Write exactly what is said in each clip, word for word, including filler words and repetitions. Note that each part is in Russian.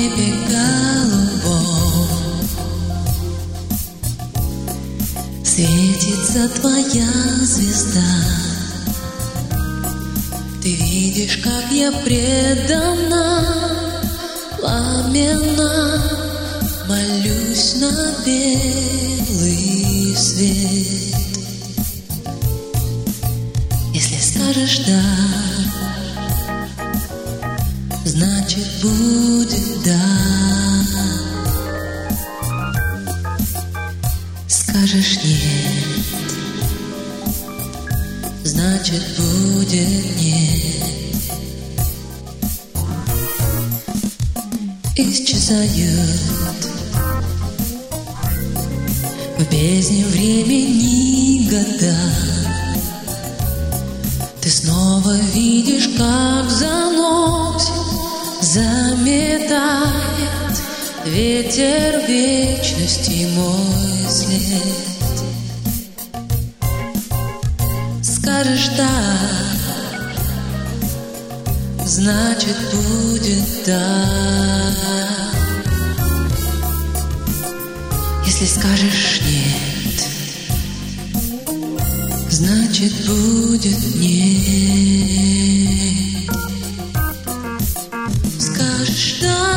небе голубом светится твоя звезда. Ты видишь, как я предана, пламенно молюсь на белый свет. Если скажешь «да», значит будет «да». Скажешь «нет», значит будет «нет». Исчезают в бездне времени года. Ты снова видишь, как заносит, заметает ветер вечности мой след. Скажешь «да», значит будет «да». Если скажешь «нет», значит будет «нет». Скажешь «да»,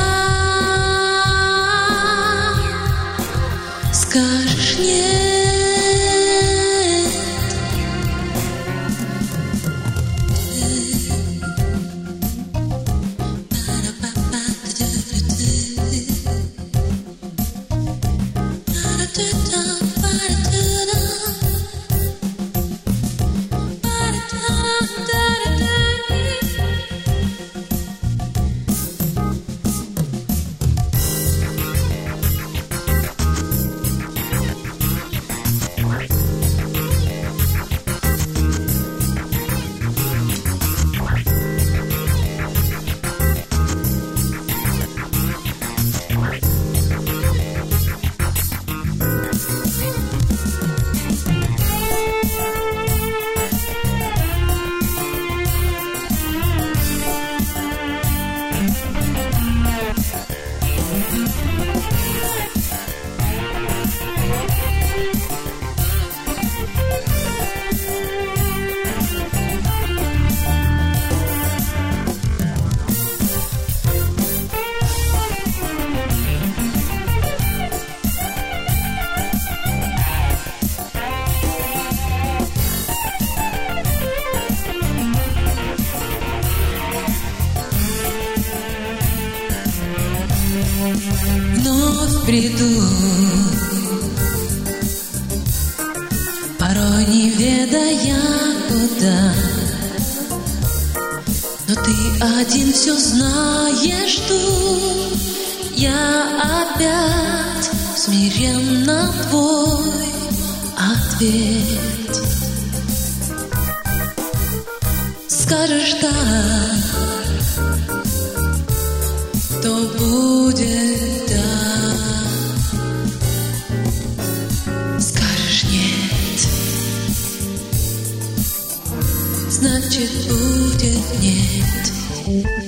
скажешь «нет». Вновь приду, порой не ведая куда, но ты один все знаешь тут. Я опять смиренно твой ответ. Скажешь «да», то будет «да». Скажешь «нет», значит будет «нет».